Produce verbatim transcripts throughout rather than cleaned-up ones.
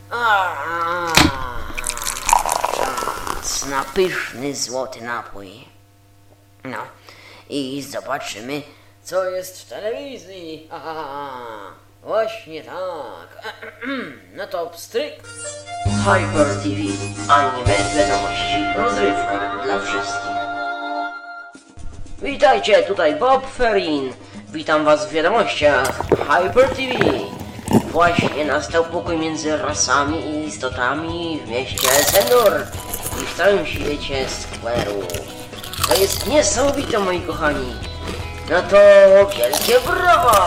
A, czas na pyszny złoty napój. No i zobaczymy, co jest w telewizji. Aha, właśnie tak. No to pstryk. Hyper T V. Anime, wiadomości, rozrywka dla wszystkich. Witajcie, tutaj Bob Ferin. Witam was w wiadomościach Hyper T V. Właśnie nastał pokój między rasami i istotami w mieście Sendur i w całym świecie Square'u. To jest niesamowite, moi kochani. No to wielkie brawa!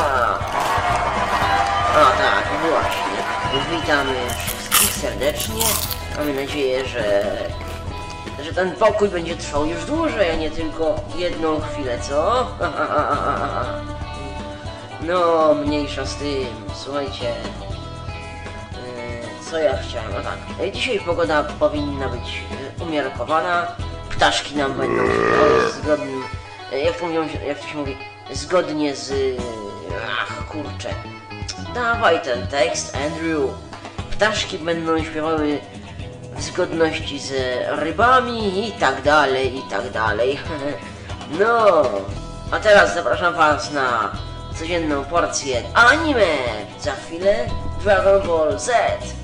A tak, właśnie. Witamy wszystkich serdecznie. Mamy nadzieję, że, że ten pokój będzie trwał już dłużej, a nie tylko jedną chwilę, co? No, mniejsza z tym. Słuchajcie, yy, co ja chciałem? A tak, dzisiaj pogoda powinna być umiarkowana. Ptaszki nam będą zgodnym, jak to mówią, jak to się mówi, zgodnie z... Ach, kurczę. Dawaj ten tekst, Andrew. Ptaszki będą śpiewały w zgodności z rybami i tak dalej, i tak dalej. No, a teraz zapraszam was na codzienną porcję anime. Za chwilę Dragon Ball Z.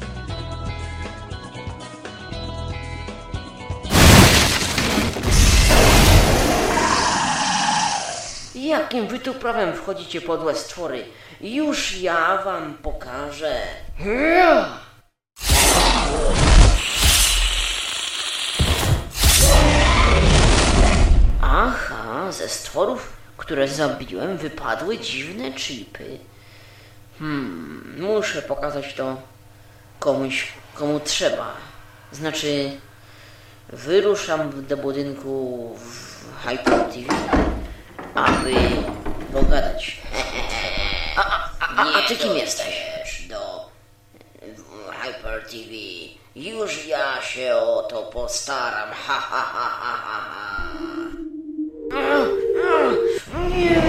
Jakim wy tu prawem wchodzicie podłe stwory? Już ja wam pokażę. Aha, ze stworów, które zabiłem, wypadły dziwne chipy. Hmm, muszę pokazać to komuś, komu trzeba. Znaczy, wyruszam do budynku w Hyper T V, aby pogadać. A, a, a, a ty kim jesteś? Do Hyper T V. Już ja się o to postaram. Ha, ha, ha, ha, ha, ha. Nie.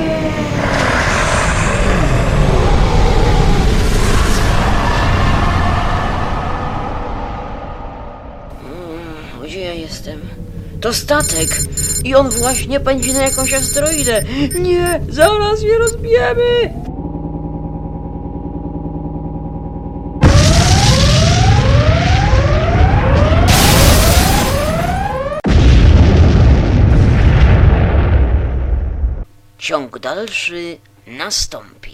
Gdzie ja jestem? To statek! I on właśnie pędzi na jakąś asteroidę! Nie! Zaraz je rozbijemy! Ciąg dalszy nastąpi.